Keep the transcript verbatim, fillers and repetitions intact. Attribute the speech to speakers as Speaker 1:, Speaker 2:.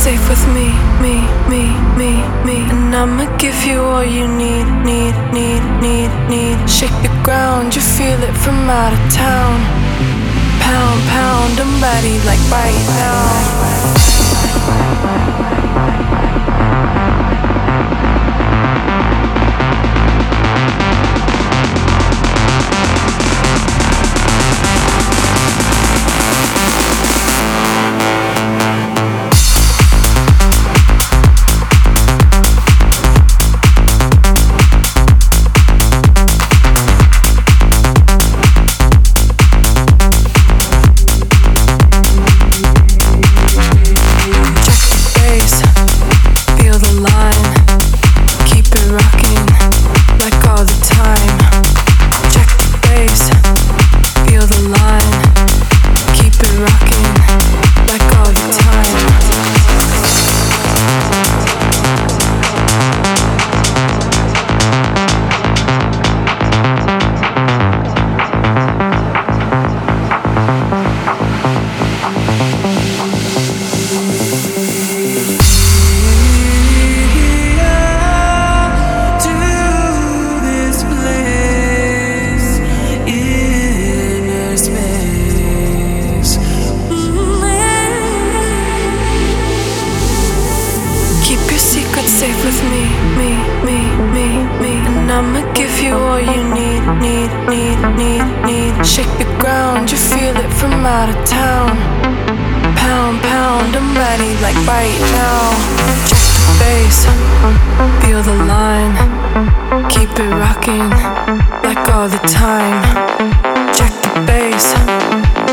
Speaker 1: safe with me, me, me, me, me. And I'ma give you all you need, need, need, need, need. Shake the ground, you feel it from out of town. Pound, pound, I'm ready like right now. Safe with me, me, me, me, me. And I'ma give you all you need, need, need, need, need. Shake the ground, you feel it from out of town. Pound, pound, I'm ready like right now. Check the bass, feel the line. Keep it rocking like all the time. Check the bass.